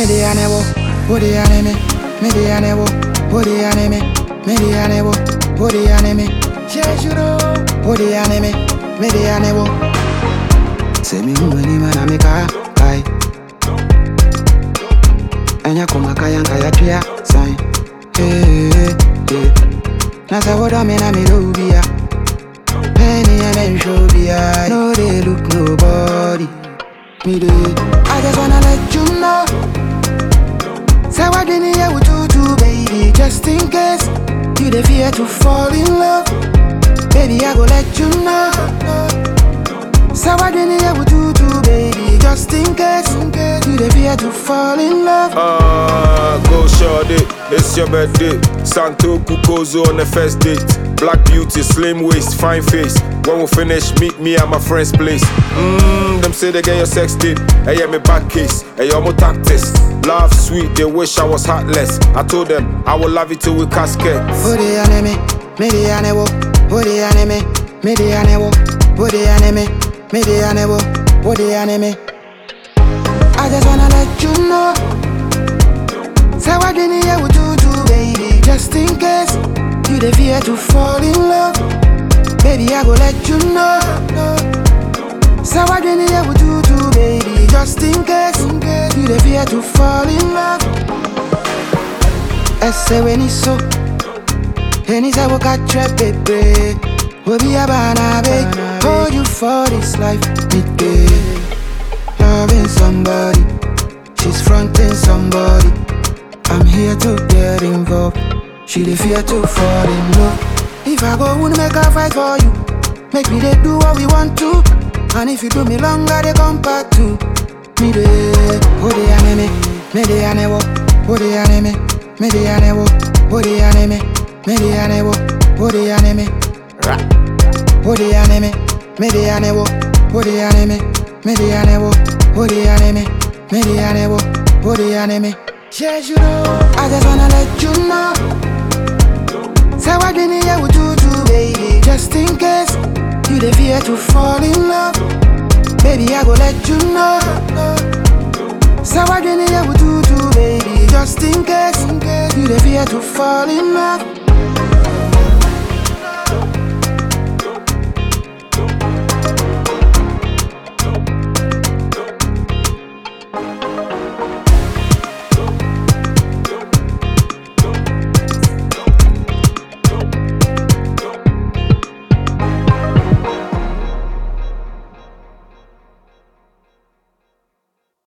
Medianevo, Bodianeme, Medianevo, Bodianeme, Medianevo, Bodianeme, Jejuro, Bodianeme, Medianevo. Say me who any man ameka kai. Enya kuma kaya kaya tia sign. Nasa woda me na me lobia. Penny and then show bia. No they look nobody. Me do. I just wanna let you know. Say what in here with you, baby, just in case you the fear to fall in love. Baby, I go let you know. Say what in here with you, baby, just in case you the fear to fall in love. Go shorty, it's your birthday. Santo Kukozo on the first date. Black beauty, slim waist, fine face. When we finish, meet me at my friend's place. Them say they get your sex tape. Hey, yeah, me back case. Hey, yo, mo tactics. Love sweet, they wish I was heartless. I told them I will love it till we casket. Bodianeme, Medianevo, Bodianeme, Medianevo, Bodianeme, Medianevo, Bodianeme. I just wanna let you know. Say what in here with you, baby, just in case you the fear to fall in love. Baby, I go let you know. Say what in here with you, baby, just in case you the fear to fall in love. I say when it's so, and it's a walk at trap, baby. We'll be a banana, babe. Hold you for this life, baby. Loving somebody, she's fronting somebody. I'm here to get involved. She the fear to fall in love. If I go, won't make a fight for you. Make me they do what we want to. And if you do me longer, they come back to me. Bodianeme, Medianevo, Bodianeme, Medianevo, Bodianeme, Medianevo, Bodianeme, Bodianeme, Medianevo, Bodianeme, Medianevo, Bodianeme, Medianevo, Bodianeme. I just wanna let you know. Say what in here with you, baby, just in case you the fear to fall in love. Baby, I go let you know. Say what in here with you, baby, just in case you the fear to fall in love.